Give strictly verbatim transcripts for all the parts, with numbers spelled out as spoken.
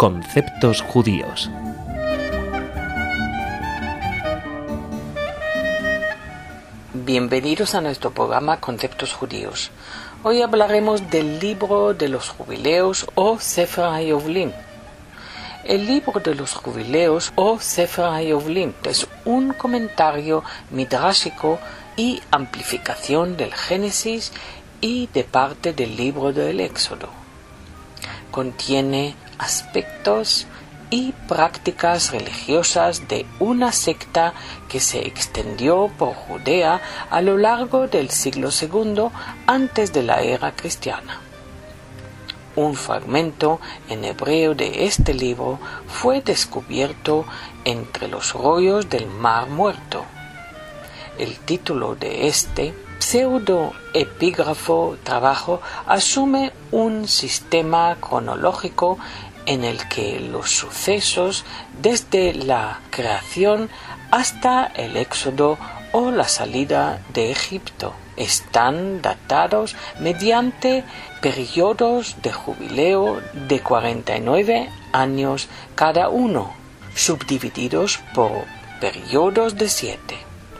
Conceptos judíos. Bienvenidos a nuestro programa Conceptos judíos. Hoy hablaremos del libro de los jubileos o Sefer HaYovlim. El libro de los jubileos o Sefer HaYovlim es un comentario midrashico y amplificación del Génesis y de parte del libro del Éxodo. Contiene aspectos y prácticas religiosas de una secta que se extendió por Judea a lo largo del siglo segundo antes de la era cristiana. Un fragmento en hebreo de este libro fue descubierto entre los rollos del Mar Muerto. El título de este pseudo-epígrafo trabajo asume un sistema cronológico en el que los sucesos desde la creación hasta el éxodo o la salida de Egipto están datados mediante periodos de jubileo de cuarenta y nueve años cada uno, subdivididos por periodos de siete.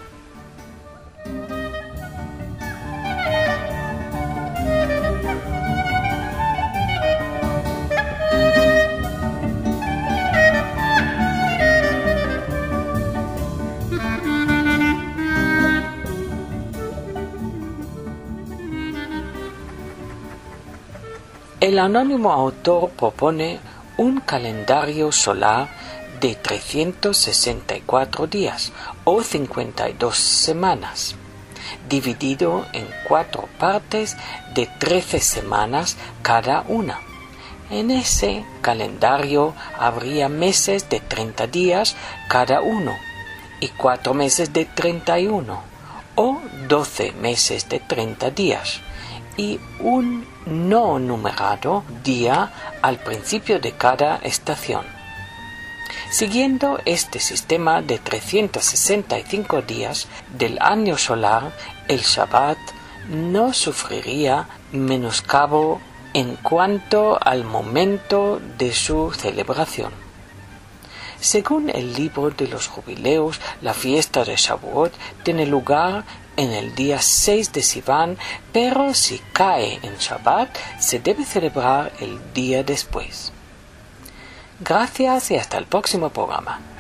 El anónimo autor propone un calendario solar de trescientos sesenta y cuatro días o cincuenta y dos semanas, dividido en cuatro partes de trece semanas cada una. En ese calendario habría meses de treinta días cada uno y cuatro meses de treinta y uno o doce meses de treinta días y un no numerado día al principio de cada estación. Siguiendo este sistema de trescientos sesenta y cinco días del año solar, el Shabbat no sufriría menoscabo en cuanto al momento de su celebración. Según el libro de los jubileos, la fiesta de Shavuot tiene lugar en el día seis de Sivan, pero si cae en Shabbat, se debe celebrar el día después. Gracias y hasta el próximo programa.